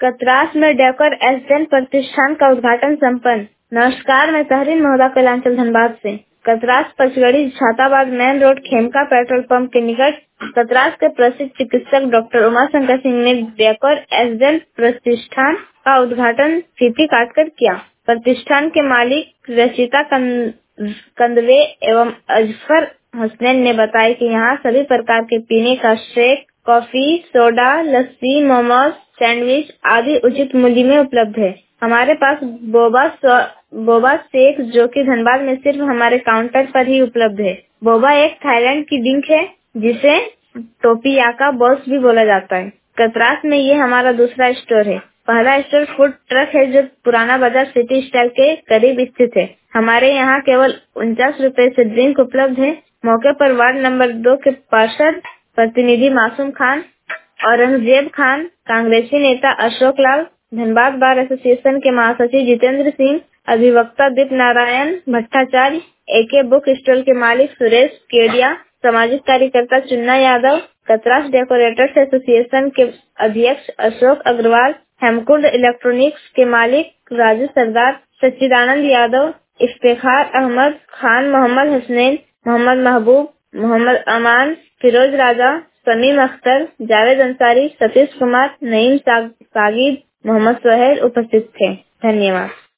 कतरास में डेकर एसडेन प्रतिष्ठान का उद्घाटन संपन्न। नमस्कार, मैं तहरीन महोदा कलांचल धनबाद से। Katras Pachgarhi Chhatabad main road Khemka petrol pump के निकट कतरास के प्रसिद्ध चिकित्सक डॉक्टर उमाशंकर सिंह ने डेकर एसडेन प्रतिष्ठान का उद्घाटन फीती काटकर किया। प्रतिष्ठान के मालिक रचिता कंदवे एवं अजफर हसनैन ने बताया कि यहाँ सभी प्रकार के पीने का shake, coffee, soda, lassi, momos, sandwich आदि उचित मूल्य में उपलब्ध है। हमारे पास बोबा शेक जो कि धनबाद में सिर्फ हमारे काउंटर पर ही उपलब्ध है। बोबा एक थाईलैंड की ड्रिंक है जिसे टोपियाका बॉल्स भी बोला जाता है। कतरास में ये हमारा दूसरा स्टोर है। पहला स्टोर फूड ट्रक है जो पुराना बाजार सिटी स्टाइल के करीब स्थित है। हमारे यहाँ केवल 49 रुपए से ड्रिंक उपलब्ध है। मौके पर वार्ड नंबर 2 के पार्षद प्रतिनिधि मासूम खान, औरंगजेब खान, कांग्रेसी नेता अशोक लाल, धनबाद बार एसोसिएशन के महासचिव जितेंद्र सिंह, अधिवक्ता Deep Narayan Bhattacharya, AK book stall के मालिक सुरेश केडिया, सामाजिक कार्यकर्ता चुन्ना यादव, कतरास डेकोरेटर्स एसोसिएशन के अध्यक्ष अशोक अग्रवाल, हेमकुंड इलेक्ट्रॉनिक्स के मालिक राजू सरदार, सच्चिदानंद यादव, इफ्तेखार अहमद खान, मोहम्मद हसनैन, मोहम्मद महबूब, मोहम्मद अमान, फिरोज राजा, समीम अख्तर, जावेद अंसारी, सतीश कुमार, नईम सागिद, मोहम्मद सोहेल उपस्थित थे। धन्यवाद।